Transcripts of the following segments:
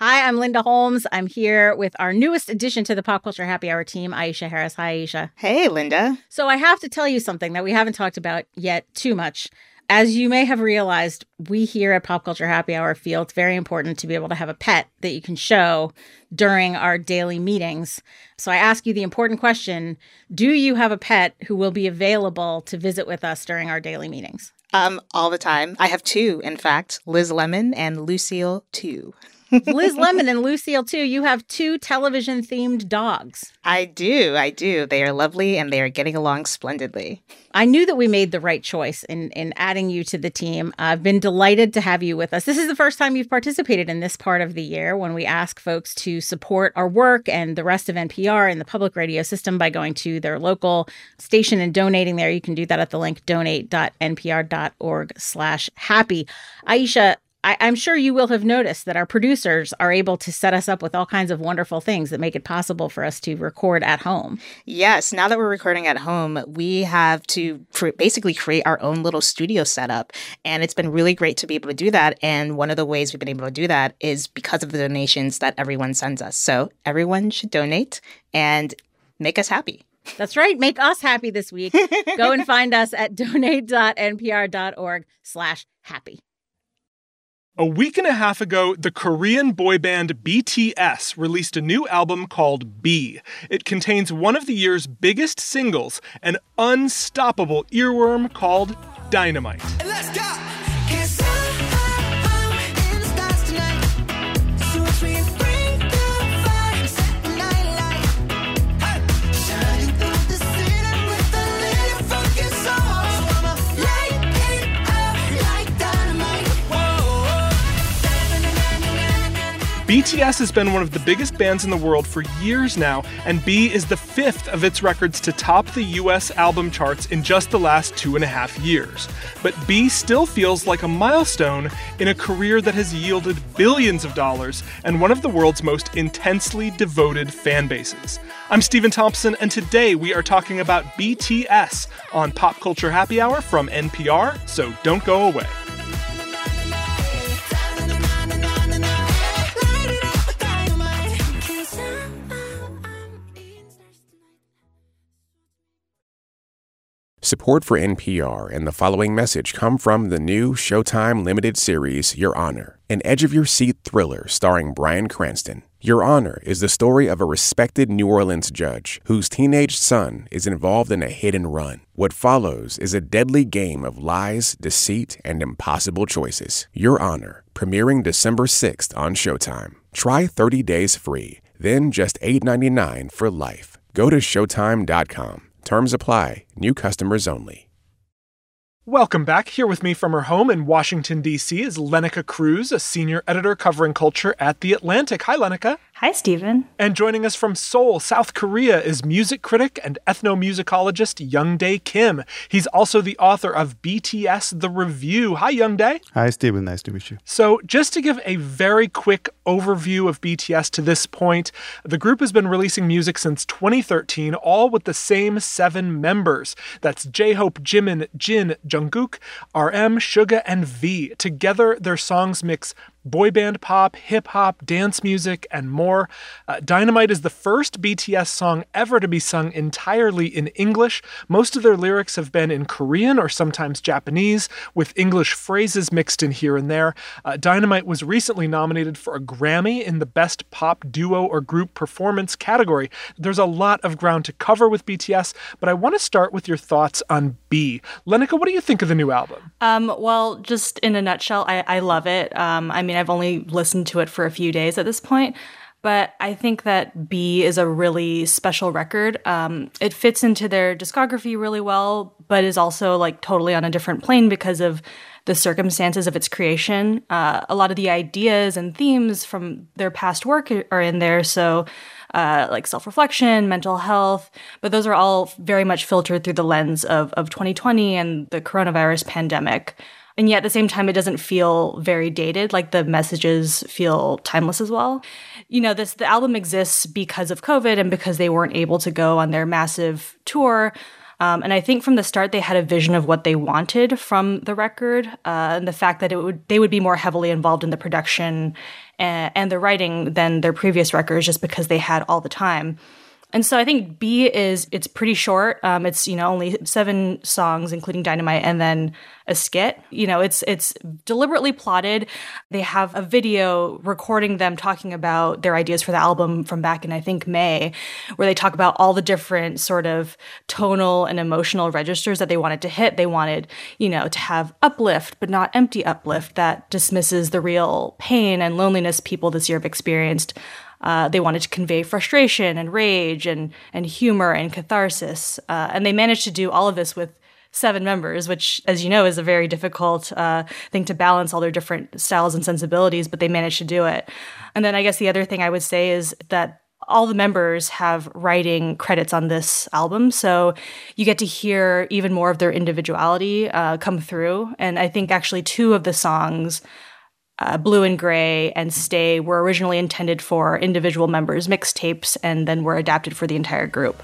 Hi, I'm Linda Holmes. I'm here with our newest addition to the Pop Culture Happy Hour team, Aisha Harris. Hi, Aisha. Hey, Linda. So I have to tell you something that we haven't talked about yet too much. As you may have realized, we here at Pop Culture Happy Hour feel it's very important to be able to have a pet that you can show during our daily meetings. So I ask you the important question, do you have a pet who will be available to visit with us during our daily meetings? All the time. I have two, in fact, Liz Lemon and Lucille too. Liz Lemon and Lucille too. You have two television-themed dogs. I do. They are lovely and they are getting along splendidly. I knew that we made the right choice in adding you to the team. I've been delighted to have you with us. This is the first time you've participated in this part of the year when we ask folks to support our work and the rest of NPR and the public radio system by going to their local station and donating there. You can do that at the link donate.npr.org/happy. Aisha, I'm sure you will have noticed that our producers are able to set us up with all kinds of wonderful things that make it possible for us to record at home. Yes, now that we're recording at home, we have to basically create our own little studio setup. And it's been really great to be able to do that. And one of the ways we've been able to do that is because of the donations that everyone sends us. So everyone should donate and make us happy. That's right. Make us happy this week. Go and find us at donate.npr.org/happy. A week and a half ago, the Korean boy band BTS released a new album called B. It contains one of the year's biggest singles, an unstoppable earworm called Dynamite. Let's go! BTS has been one of the biggest bands in the world for years now, and B is the fifth of its records to top the US album charts in just the last 2.5 years. But B still feels like a milestone in a career that has yielded billions of dollars and one of the world's most intensely devoted fan bases. I'm Stephen Thompson, and today we are talking about BTS on Pop Culture Happy Hour from NPR, so don't go away. Support for NPR and the following message come from the new Showtime limited series, Your Honor, an edge-of-your-seat thriller starring Bryan Cranston. Your Honor is the story of a respected New Orleans judge whose teenage son is involved in a hit-and-run. What follows is a deadly game of lies, deceit, and impossible choices. Your Honor, premiering December 6th on Showtime. Try 30 days free, then just $8.99 for life. Go to Showtime.com. Terms apply. New customers only. Welcome back. Here with me from her home in Washington, D.C. is Lenica Cruz, a senior editor covering culture at The Atlantic. Hi, Lenica. Hi, Stephen. And joining us from Seoul, South Korea, is music critic and ethnomusicologist Youngdae Kim. He's also the author of BTS The Review. Hi, Youngdae. Hi, Stephen. Nice to meet you. So just to give a very quick overview of BTS to this point, the group has been releasing music since 2013, all with the same 7 members. That's J-Hope, Jimin, Jin, Jungkook, RM, Suga, and V. Together, their songs mix boy band pop, hip-hop, dance music, and more. Dynamite is the first BTS song ever to be sung entirely in English. Most of their lyrics have been in Korean or sometimes Japanese, with English phrases mixed in here and there. Dynamite was recently nominated for a Grammy in the Best Pop Duo or Group Performance category. There's a lot of ground to cover with BTS, but I want to start with your thoughts on B. Lenica, what do you think of the new album? Well, just in a nutshell, I love it. I've only listened to it for a few days at this point, but I think that B is a really special record. It fits into their discography really well, but is also like totally on a different plane because of the circumstances of its creation. A lot of the ideas and themes from their past work are in there, so like self-reflection, mental health, but those are all very much filtered through the lens of 2020 and the coronavirus pandemic. And yet at the same time, it doesn't feel very dated, like the messages feel timeless as well. You know, the album exists because of COVID and because they weren't able to go on their massive tour. And I think from the start, they had a vision of what they wanted from the record, and the fact that they would be more heavily involved in the production and the writing than their previous records, just because they had all the time. And so I think it's pretty short. It's, only 7 songs, including Dynamite, and then a skit. It's deliberately plotted. They have a video recording them talking about their ideas for the album from back in, I think, May, where they talk about all the different sort of tonal and emotional registers that they wanted to hit. They wanted, to have uplift, but not empty uplift that dismisses the real pain and loneliness people this year have experienced. They wanted to convey frustration and rage and humor and catharsis. And they managed to do all of this with 7 members, which, as you know, is a very difficult thing to balance all their different styles and sensibilities, but they managed to do it. And then I guess the other thing I would say is that all the members have writing credits on this album, so you get to hear even more of their individuality come through. And I think actually 2 of the songs, Blue and Gray and Stay, were originally intended for individual members' mixtapes and then were adapted for the entire group.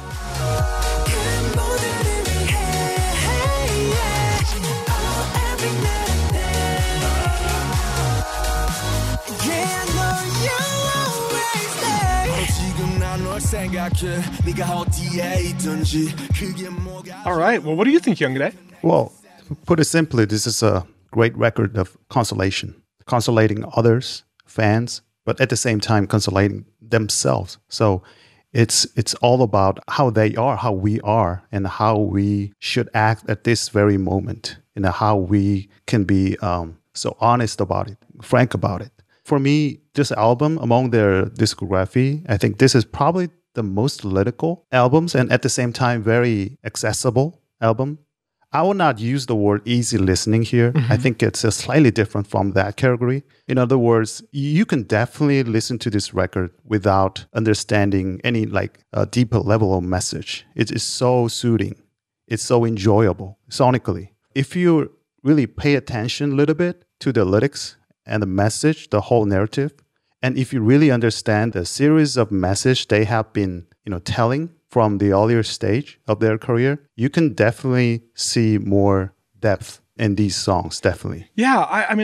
All right. Well, what do you think, Youngdae? Well, put it simply, this is a great record of consolation, consolating others, fans, but at the same time consolating themselves. So it's all about how they are, how we are, and how we should act at this very moment, and how we can be so honest about it, frank about it. For me, this album, among their discography, I think this is probably the most lyrical albums, and at the same time very accessible album. I will not use the word easy listening here. I think it's slightly different from that category. In other words, you can definitely listen to this record without understanding any deeper level of message. It is so soothing. It's so enjoyable sonically. If you really pay attention a little bit to the lyrics and the message, the whole narrative, and if you really understand the series of message they have been, telling from the earlier stage of their career, you can definitely see more depth in these songs, definitely. Yeah,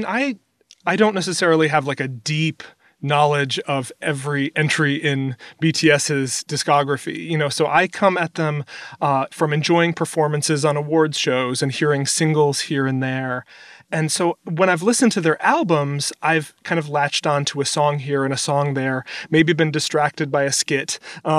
I don't necessarily have a deep knowledge of every entry in BTS's discography, so I come at them from enjoying performances on awards shows and hearing singles here and there. And so when I've listened to their albums, I've kind of latched on to a song here and a song there, maybe been distracted by a skit.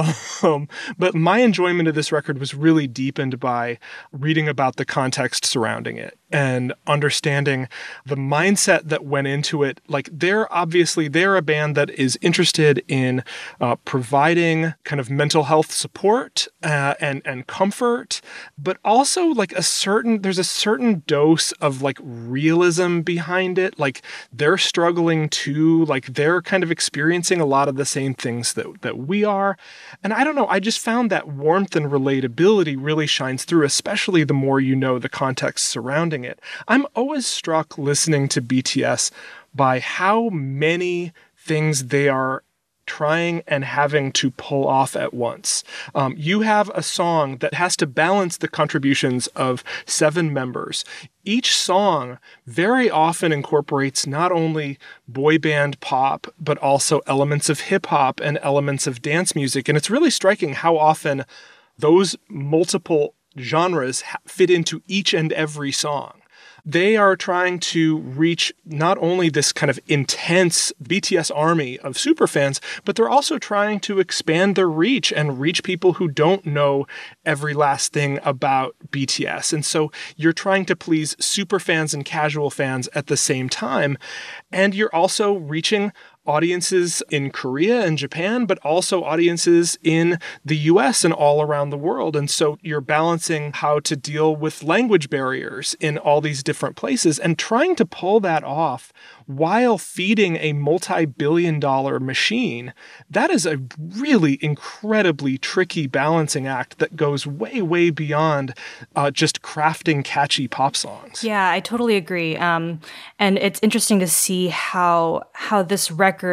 But my enjoyment of this record was really deepened by reading about the context surrounding it and understanding the mindset that went into it. They're a band that is interested in providing kind of mental health support and comfort, but also there's a certain dose of realism behind it. They're struggling too, they're kind of experiencing a lot of the same things that we are. And I don't know, I just found that warmth and relatability really shines through, especially the more you know the context surrounding it. I'm always struck listening to BTS by how many things they are trying and having to pull off at once. You have a song that has to balance the contributions of 7 members. Each song very often incorporates not only boy band pop, but also elements of hip hop and elements of dance music. And it's really striking how often those multiple genres fit into each and every song. They are trying to reach not only this kind of intense BTS army of superfans, but they're also trying to expand their reach and reach people who don't know every last thing about BTS. And so you're trying to please superfans and casual fans at the same time. And you're also reaching audiences in Korea and Japan, but also audiences in the US and all around the world. And so you're balancing how to deal with language barriers in all these different places and trying to pull that off while feeding a multi-billion-dollar machine. That is a really incredibly tricky balancing act that goes way, way beyond just crafting catchy pop songs. Yeah, I totally agree. And it's interesting to see how this record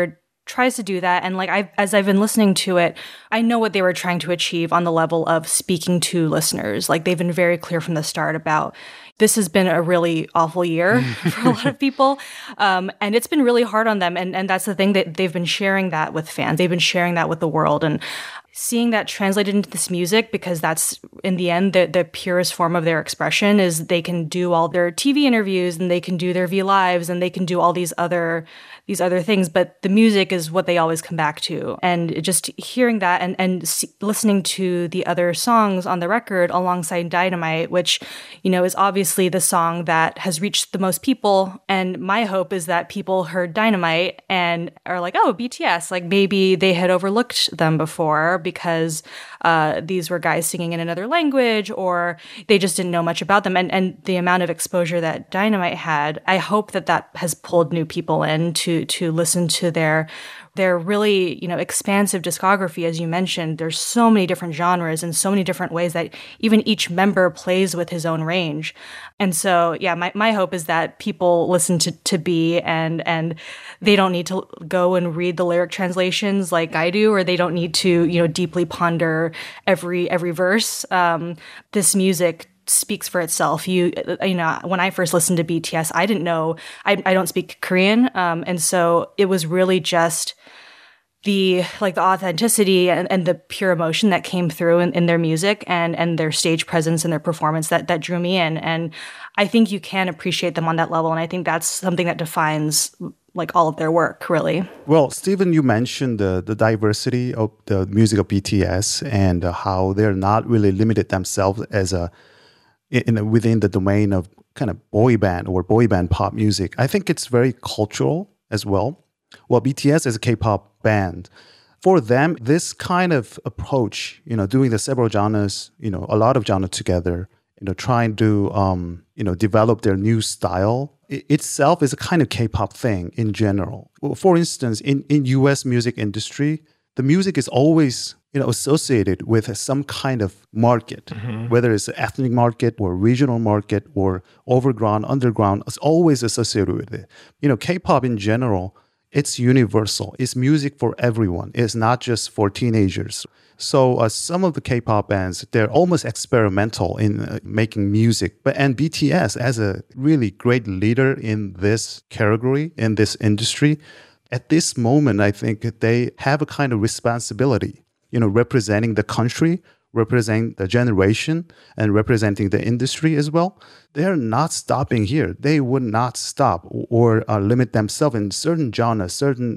tries to do that. And like as I've been listening to it, I know what they were trying to achieve on the level of speaking to listeners. Like they've been very clear from the start about this has been a really awful year for a lot of people. And it's been really hard on them. And that's the thing, that they've been sharing that with fans. They've been sharing that with the world. And seeing that translated into this music, because that's in the end the purest form of their expression, is they can do all their TV interviews and they can do their V Lives and they can do all these other things, but the music is what they always come back to. And just hearing that and listening to the other songs on the record alongside Dynamite, which, you know, is obviously the song that has reached the most people. And my hope is that people heard Dynamite and are like, oh, BTS, like maybe they had overlooked them before because these were guys singing in another language, or they just didn't know much about them. And the amount of exposure that Dynamite had, I hope that has pulled new people in to listen to their really, you know, expansive discography. As you mentioned, there's so many different genres and so many different ways that even each member plays with his own range. And so, yeah, my hope is that people listen to B and they don't need to go and read the lyric translations like I do, or they don't need to, you know, deeply ponder every verse. This music speaks for itself. You know, when I first listened to BTS, I didn't know, I don't speak Korean. And so it was really just the authenticity and the pure emotion that came through in their music and their stage presence and their performance that drew me in. And I think you can appreciate them on that level. And I think that's something that defines like all of their work, really. Well, Stephen, you mentioned the diversity of the music of BTS and how they're not really limited themselves as within the domain of kind of boy band or boy band pop music. I think it's very cultural as well. Well, BTS is a K-pop band. For them, this kind of approach, you know, doing the several genres, you know, a lot of genres together, you know, trying to, develop their new style, itself is a kind of K-pop thing in general. Well, for instance, in US music industry, the music is always, you know, associated with some kind of market, whether it's an ethnic market or regional market or overground, underground, it's always associated with it. You know, K-pop in general, it's universal. It's music for everyone. It's not just for teenagers. So some of the K-pop bands, they're almost experimental in making music. And BTS, as a really great leader in this category, in this industry, at this moment, I think they have a kind of responsibility, you know, representing the country, representing the generation, and representing the industry as well. They're not stopping here. They would not stop or limit themselves in certain genres,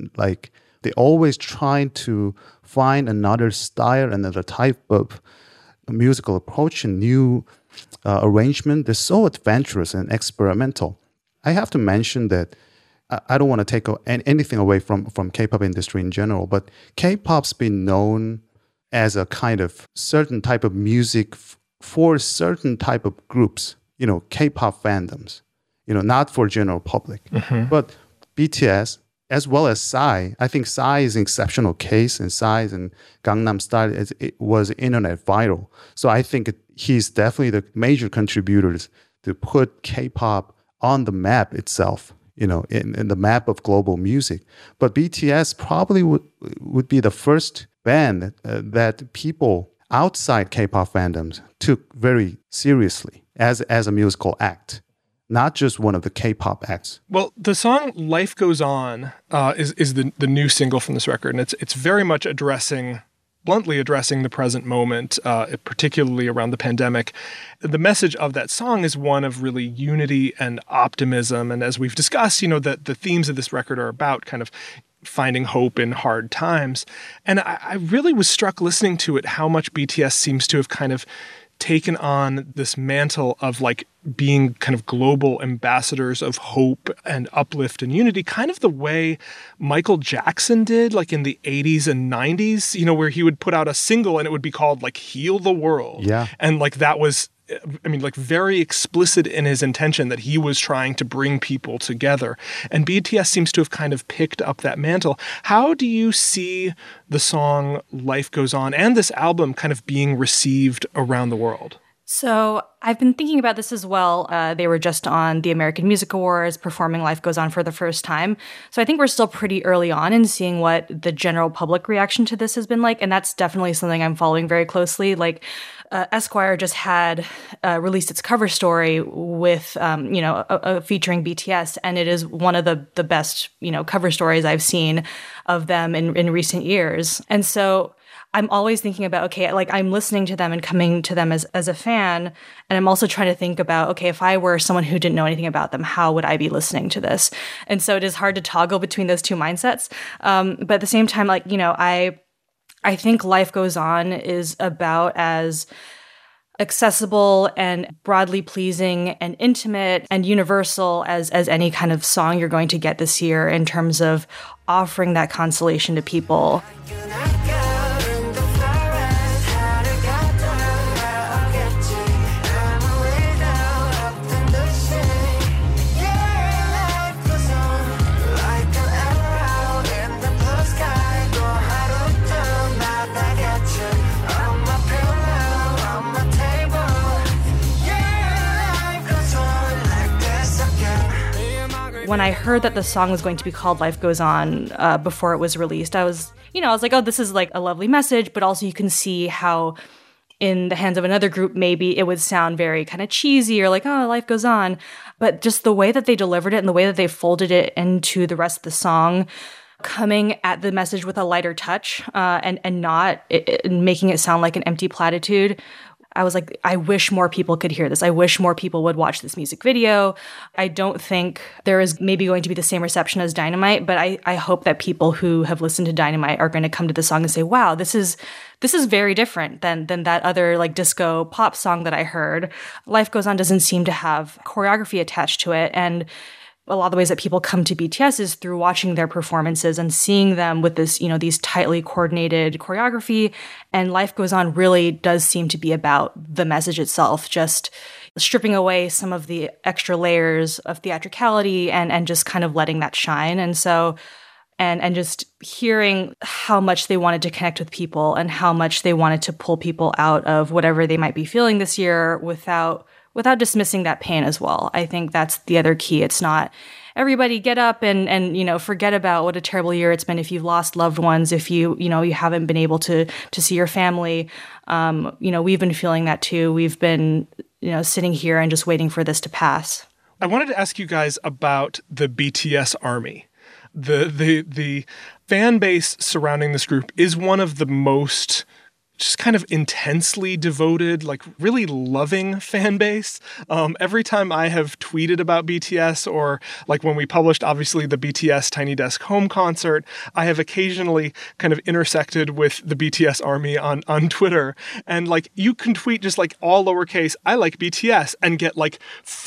they always trying to find another style, another type of musical approach and new arrangement. They're so adventurous and experimental. I have to mention that I don't want to take anything away from K-pop industry in general, but K-pop's been known as a kind of certain type of music for certain type of groups, you know, K-pop fandoms, you know, not for general public. But BTS, as well as Psy, I think Psy is an exceptional case, and Psy and Gangnam Style it was internet viral. So I think he's definitely the major contributors to put K-pop on the map itself, you know, in the map of global music. But BTS probably would be the first band that people outside K-pop fandoms took very seriously as a musical act, not just one of the K-pop acts. Well, the song "Life Goes On" is the new single from this record, and it's very much bluntly addressing the present moment, particularly around the pandemic. The message of that song is one of really unity and optimism. And as we've discussed, you know, the themes of this record are about kind of finding hope in hard times. And I really was struck listening to it how much BTS seems to have kind of taken on this mantle of like being kind of global ambassadors of hope and uplift and unity, kind of the way Michael Jackson did like in the 80s and 90s, you know, where he would put out a single and it would be called like Heal the World. Yeah. And like that was, I mean, like very explicit in his intention that he was trying to bring people together. And BTS seems to have kind of picked up that mantle. How do you see the song Life Goes On and this album kind of being received around the world? So I've been thinking about this as well. They were just on the American Music Awards performing Life Goes On for the first time. So I think we're still pretty early on in seeing what the general public reaction to this has been like. And that's definitely something I'm following very closely. Like Esquire just had released its cover story with, featuring BTS. And it is one of the best, cover stories I've seen of them in recent years. And so I'm always thinking about, okay, like I'm listening to them and coming to them as a fan. And I'm also trying to think about, okay, if I were someone who didn't know anything about them, how would I be listening to this? And so it is hard to toggle between those two mindsets. But at the same time, I think Life Goes On is about as accessible and broadly pleasing and intimate and universal as any kind of song you're going to get this year in terms of offering that consolation to people. When I heard that the song was going to be called Life Goes On before it was released, I was like, oh, this is like a lovely message, but also you can see how in the hands of another group, maybe it would sound very kind of cheesy or like, oh, life goes on. But just the way that they delivered it and the way that they folded it into the rest of the song, coming at the message with a lighter touch and not making it sound like an empty platitude, I was like, I wish more people could hear this. I wish more people would watch this music video. I don't think there is maybe going to be the same reception as Dynamite, but I hope that people who have listened to Dynamite are going to come to the song and say, wow, this is very different than that other like disco pop song that I heard. Life Goes On doesn't seem to have choreography attached to it. And a lot of the ways that people come to BTS is through watching their performances and seeing them with this, these tightly coordinated choreography. And Life Goes On really does seem to be about the message itself, just stripping away some of the extra layers of theatricality and just kind of letting that shine. And so, and just hearing how much they wanted to connect with people and how much they wanted to pull people out of whatever they might be feeling this year without dismissing that pain as well. I think that's the other key. It's not everybody get up and forget about what a terrible year it's been if you've lost loved ones, if you haven't been able to see your family. We've been feeling that too. We've been, sitting here and just waiting for this to pass. I wanted to ask you guys about the BTS Army. The fan base surrounding this group is one of the most just kind of intensely devoted, like really loving fan base. Every time I have tweeted about BTS or like when we published, obviously, the BTS Tiny Desk Home concert, I have occasionally kind of intersected with the BTS Army on Twitter. And like you can tweet just like all lowercase, I like BTS, and get like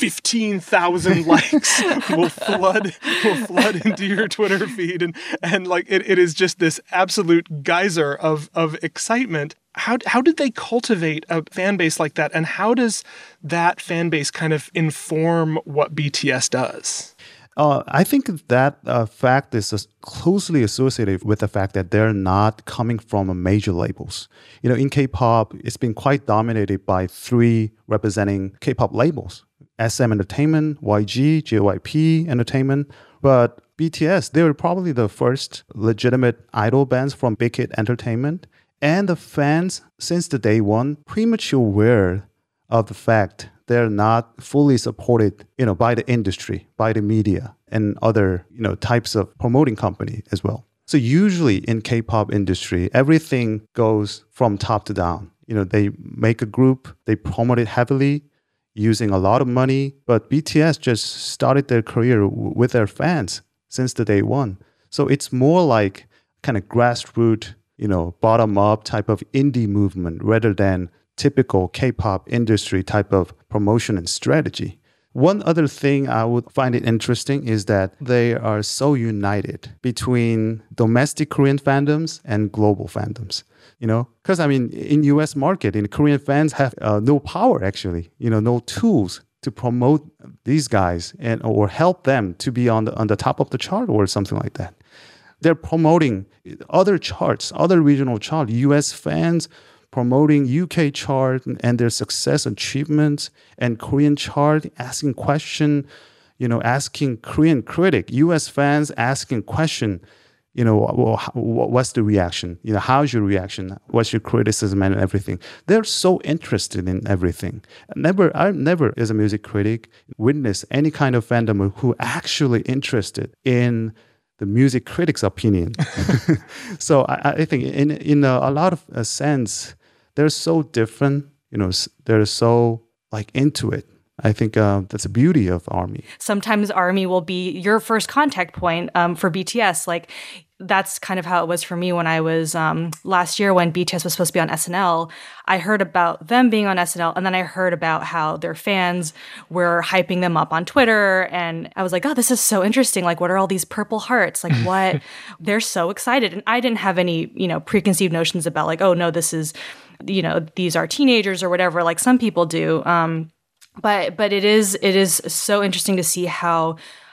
15,000 likes will flood into your Twitter feed. And like it is just this absolute geyser of excitement. How did they cultivate a fan base like that? And how does that fan base kind of inform what BTS does? I think that fact is closely associated with the fact that they're not coming from major labels. In K-pop, it's been quite dominated by 3 representing K-pop labels: SM Entertainment, YG, JYP Entertainment. But BTS, they were probably the first legitimate idol bands from Big Hit Entertainment. And the fans, since the day one, pretty much aware of the fact they're not fully supported, by the industry, by the media, and other, types of promoting company as well. So usually in K-pop industry, everything goes from top to down. They make a group, they promote it heavily, using a lot of money. But BTS just started their career with their fans since the day one. So it's more like kind of grassroots, bottom-up type of indie movement rather than typical K-pop industry type of promotion and strategy. One other thing I would find it interesting is that they are so united between domestic Korean fandoms and global fandoms. Because in US market, Korean fans have no power actually, no tools to promote these guys or help them to be on the top of the chart or something like that. They're promoting other charts, other regional charts. US fans promoting UK chart and their success achievements, and Korean chart, asking question, asking Korean critic, US fans asking question, what's the reaction? How's your reaction? What's your criticism and everything? They're so interested in everything. I've never, as a music critic, witnessed any kind of fandom who actually interested in the music critic's opinion. So I think in a lot of sense, they're so different. They're so into it. I think that's the beauty of ARMY. Sometimes ARMY will be your first contact point for BTS. That's kind of how it was for me when I was last year when BTS was supposed to be on SNL. I heard about them being on SNL, and then I heard about how their fans were hyping them up on Twitter, and I was like, oh, this is so interesting. What are all these purple hearts? What? They're so excited. And I didn't have any, preconceived notions about oh, no, this is, these are teenagers or whatever, like some people do. But it is so interesting to see how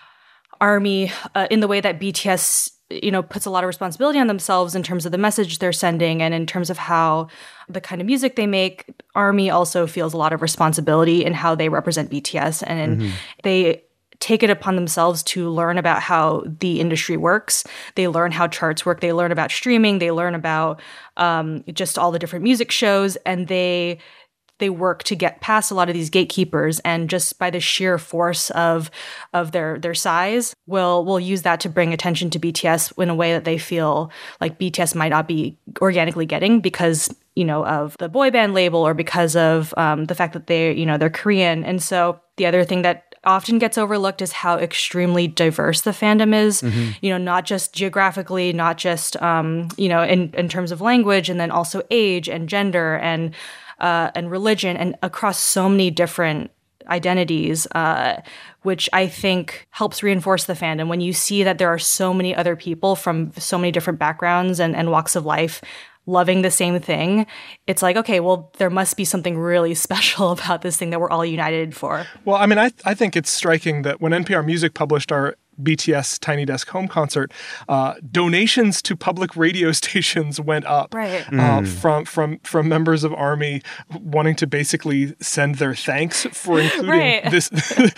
ARMY, in the way that BTS, puts a lot of responsibility on themselves in terms of the message they're sending and in terms of how the kind of music they make. ARMY also feels a lot of responsibility in how they represent BTS, and they take it upon themselves to learn about how the industry works. They learn how charts work. They learn about streaming. They learn about just all the different music shows, and they work to get past a lot of these gatekeepers, and just by the sheer force of their size, will use that to bring attention to BTS in a way that they feel like BTS might not be organically getting because, of the boy band label or because of the fact that they're Korean. And so the other thing that often gets overlooked is how extremely diverse the fandom is, not just geographically, not just, in terms of language, and then also age and gender and religion, and across so many different identities, which I think helps reinforce the fandom. When you see that there are so many other people from so many different backgrounds and walks of life loving the same thing, it's okay, well, there must be something really special about this thing that we're all united for. Well, I think it's striking that when NPR Music published our BTS Tiny Desk home concert, donations to public radio stations went up, right. From members of ARMY wanting to basically send their thanks for including this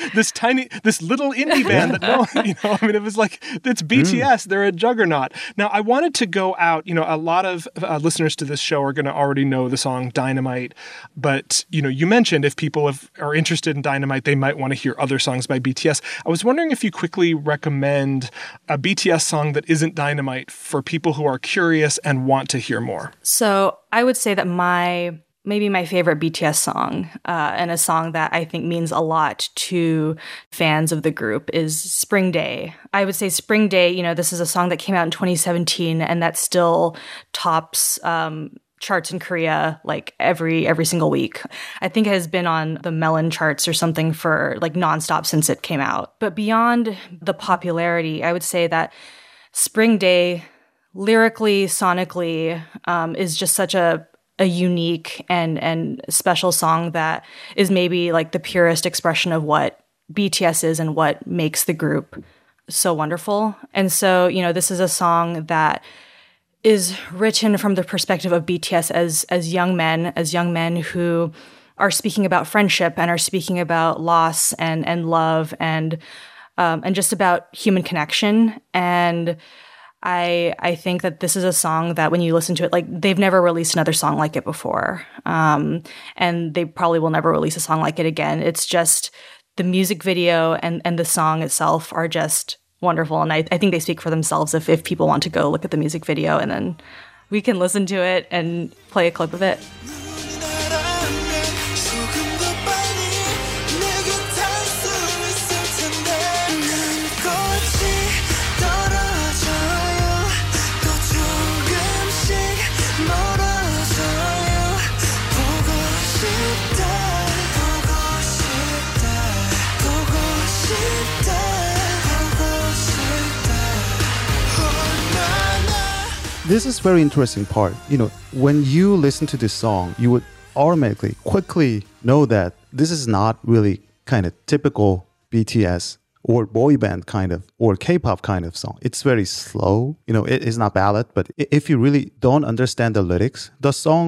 little indie band that it was it's BTS, they're a juggernaut. Now, I wanted to go out, a lot of listeners to this show are going to already know the song Dynamite, but you mentioned if people are interested in Dynamite, they might want to hear other songs by BTS. I was wondering if you quickly recommend a BTS song that isn't Dynamite for people who are curious and want to hear more. So I would say that maybe my favorite BTS song, and a song that I think means a lot to fans of the group, is Spring Day. I would say Spring Day, this is a song that came out in 2017 and that still tops charts in Korea every single week. I think it has been on the Melon charts or something for nonstop since it came out. But beyond the popularity, I would say that Spring Day, lyrically, sonically, is just such a unique and special song that is maybe the purest expression of what BTS is and what makes the group so wonderful. And so, this is a song that is written from the perspective of BTS as young men who are speaking about friendship and are speaking about loss and love and just about human connection. And I think that this is a song that when you listen to it, they've never released another song like it before. And they probably will never release a song like it again. It's just the music video and the song itself are just wonderful. And I think they speak for themselves if people want to go look at the music video, and then we can listen to it and play a clip of it. This is very interesting part. When you listen to this song, you would automatically, quickly know that this is not really kind of typical BTS or boy band kind of, or K-pop kind of song. It's very slow. It is not ballad, but if you really don't understand the lyrics, the song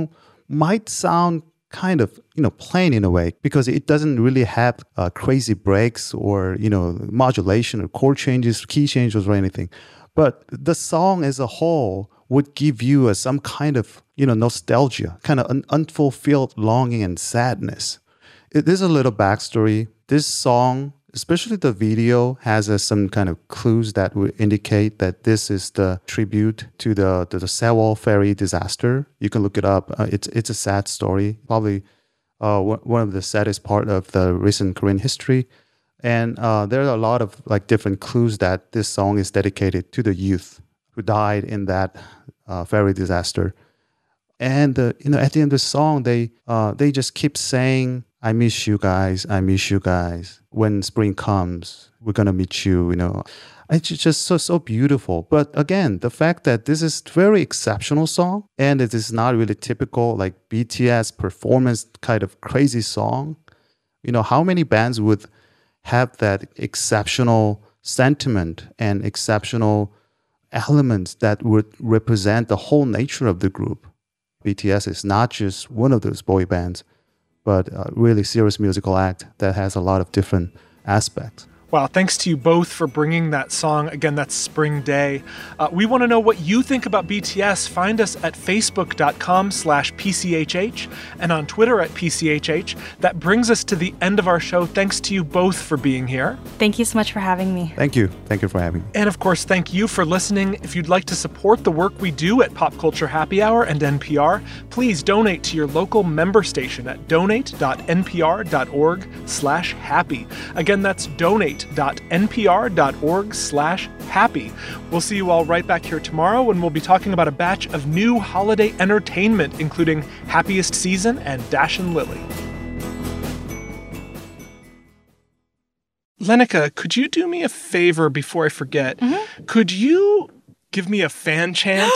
might sound kind of, plain in a way because it doesn't really have crazy breaks or, modulation or chord changes, key changes or anything. But the song as a whole would give you some kind of, nostalgia, kind of an unfulfilled longing and sadness. There's a little backstory. This song, especially the video, has some kind of clues that would indicate that this is the tribute to the Sewol ferry disaster. You can look it up. It's a sad story, probably one of the saddest part of the recent Korean history. And there are a lot of different clues that this song is dedicated to the youth who died in that ferry disaster. And at the end of the song, they just keep saying, "I miss you guys. I miss you guys. When spring comes, we're gonna meet you." It's just so beautiful. But again, the fact that this is a very exceptional song and it is not really typical BTS performance kind of crazy song. How many bands would have that exceptional sentiment and exceptional elements that would represent the whole nature of the group? BTS is not just one of those boy bands, but a really serious musical act that has a lot of different aspects. Wow, thanks to you both for bringing that song. Again, that's Spring Day. We want to know what you think about BTS. Find us at facebook.com/PCHH and on Twitter at PCHH. That brings us to the end of our show. Thanks to you both for being here. Thank you so much for having me. Thank you. Thank you for having me. And of course, thank you for listening. If you'd like to support the work we do at Pop Culture Happy Hour and NPR, please donate to your local member station at donate.npr.org/happy. Again, that's donate.npr.org/happy. We'll see you all right back here tomorrow when we'll be talking about a batch of new holiday entertainment, including Happiest Season and Dash and Lily. Lenica, could you do me a favor before I forget? Mm-hmm. Could you give me a fan chant?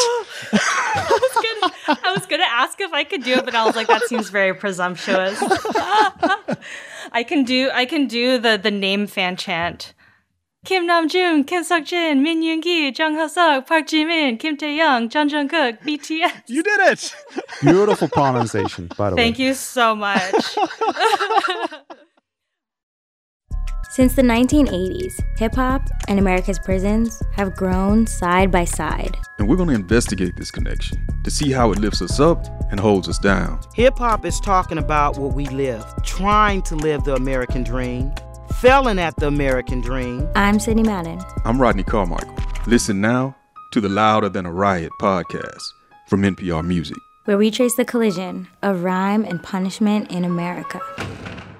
I was gonna ask if I could do it, but I was like, that seems very presumptuous. I can do the name fan chant. Kim Namjoon, Kim Seokjin, Min Yoongi, Jung Hoseok, Park Jimin, Kim Taehyung, Jung Jungkook, BTS. You did it! Beautiful pronunciation, by the way. Thank you so much. Since the 1980s, hip-hop and America's prisons have grown side by side. And we're going to investigate this connection to see how it lifts us up and holds us down. Hip-hop is talking about what we live, trying to live the American dream, failing at the American dream. I'm Sydney Madden. I'm Rodney Carmichael. Listen now to the Louder Than a Riot podcast from NPR Music, where we trace the collision of rhyme and punishment in America.